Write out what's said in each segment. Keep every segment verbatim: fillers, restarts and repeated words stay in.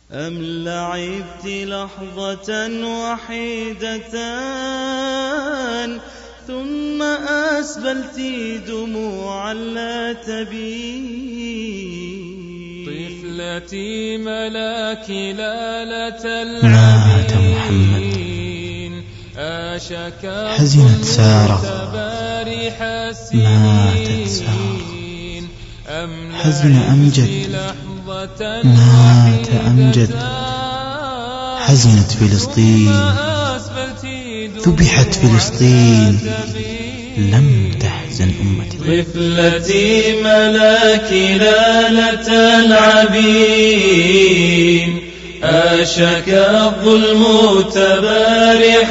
أم لعبت لحظة وحيدة ثم أسبلت دموعا لا تبين. طفلتي ملاك لالة مات محمد، حزنت سارة، ماتت سارة. حزن أمجد، مات أمجد. حزنت فلسطين، ذبحت فلسطين، لم تحزن أمتي. طفلتي ملاك لالة العبين، أشك الظلم تبارح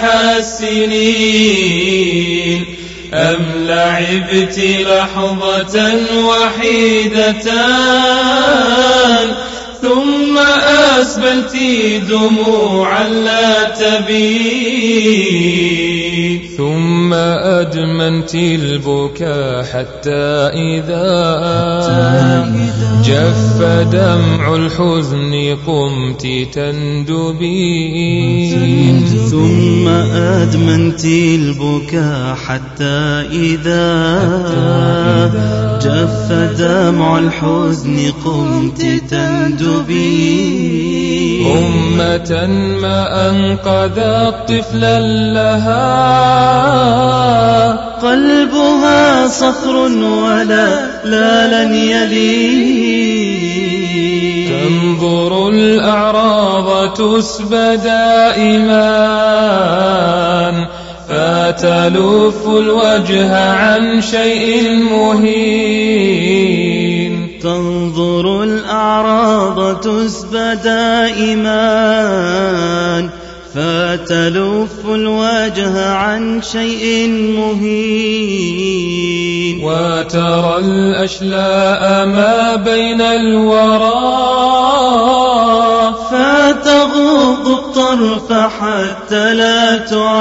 السنين. أم لعبت لحظة وحيدة ثم أسبلت دموعا لا تبين. ثم أدمنت البكاء حتى إذا جف دمع الحزن قمت تندبين. ثم أدمنت البكاء حتى إذا جف دمع الحزن قمت تندبين. أمة ما أنقذت طفلا لها قلبها صخر ولا لا لن يلين. تنظر الأعراض تسبى دائما فتلف الوجه عن شيء مهين. تنظر الأعراض تسبى دائما فتلف الوجه عن شيء مهين. وترى الأشلاء ما بين الورى فتغض الطرف حتى لا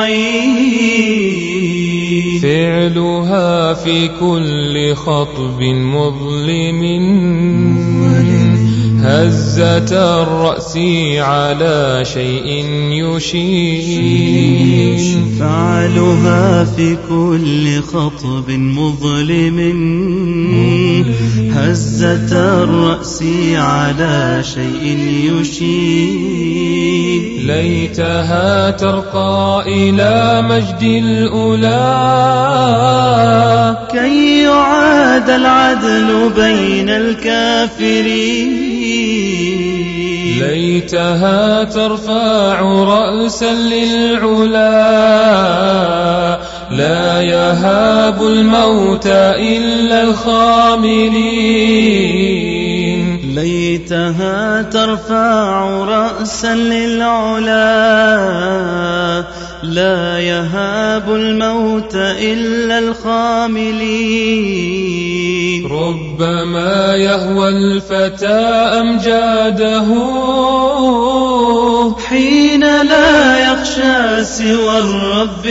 تعين. فعلها في كل خطب مظلم هزة الرأس على شيء يشين. فعلها في كل خطب مظلم هزة الرأس على شيء يشين. ليتها ترقى إلى مجد الأولى كي يعاد العدل بين الكافرين. ليتها ترفع رأسا للعلا لا يهاب الموت إلا الخاملين. ليتها ترفع رأسا للعلا لا يهاب الموت إلا الخاملين. ربما يهوى الفتى أمجاده حين لا يخشى سوى الرب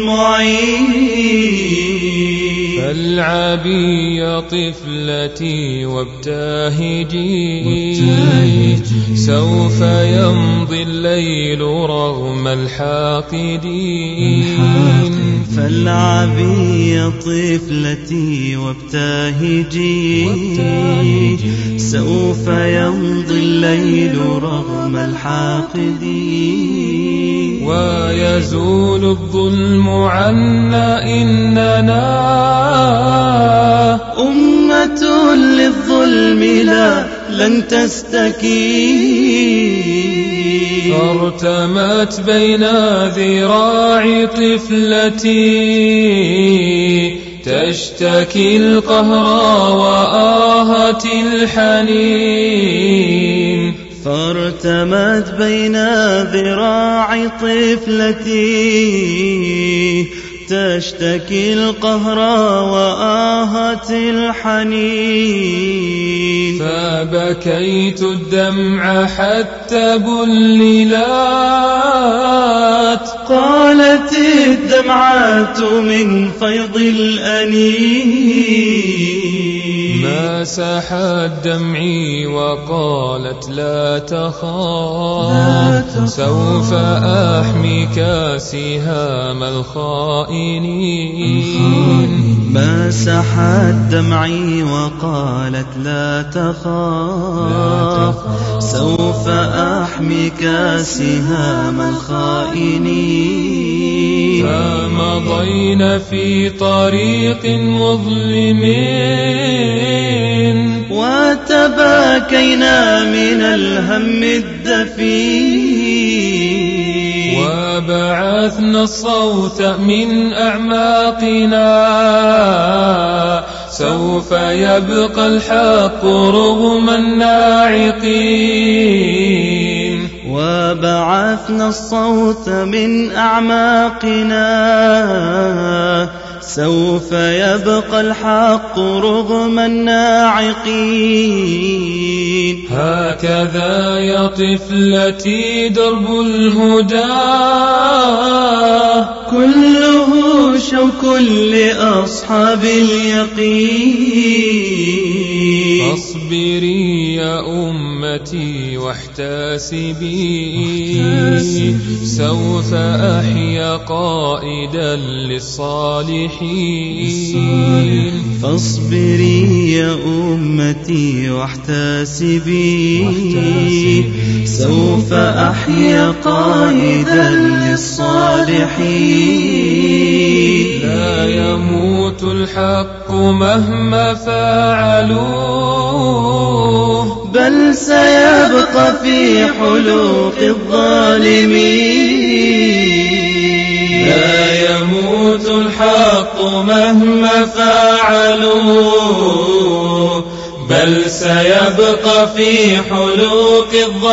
المعين. فالعبي يا طفلتي وابتهجي سوف يمضي الليل رغم الحاقدين. فالعبي يا طفلتي وابتهجي سوف يمضي الليل رغم الحاقدين. ويزول الظلم عنا إننا أمة للظلم لا لن تستكين. فارتمت بين ذراع طفلتي تشتكي القهر وآهة الحنين. فارتمت بين ذراع طفلتي تشتكي القهر وآهة الحنين. فبكيت الدمع حتى بللت قالت الدمعات من فيض الأنين. مسحت دمعي وقالت لا تخاف سوف أحميك سهام الخائنين. مسحت دمعي وقالت لا تخاف سوف أحميك سهام الخائنين. فمضينا في طريق مظلم وتباكينا من الهم الدفين وبعثنا الصوت من أعماقنا سوف يبقى الحق رغم الناعقين. وبعثنا الصوت من أعماقنا سوف يبقى الحق رغم الناعقين. هكذا يا طفلتي درب الهدى كله شوك لأصحاب اليقين. فاصبري يا أمتي واحتسبي سوف أحيا قائدا للصالحين. فاصبري يا أمتي واحتسبي سوف أحيا قائدا للصالحين. لا يموت الحق مهما فعلوه بل سيبقى في حلوق الظالمين. لا يموت الحق مهما فعلوه بل سيبقى في حلوق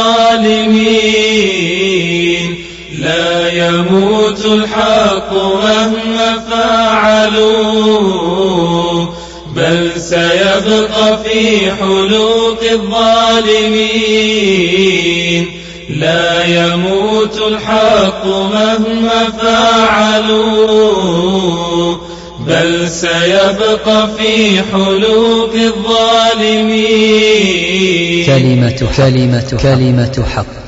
الظالمين. لا يموت الحق مهما فعلوه بل سيبقى في حلوق الظالمين. لا يموت الحق مهما فعلوه بل سيبقى في حلوق الظالمين. كلمة كلمة كلمة حق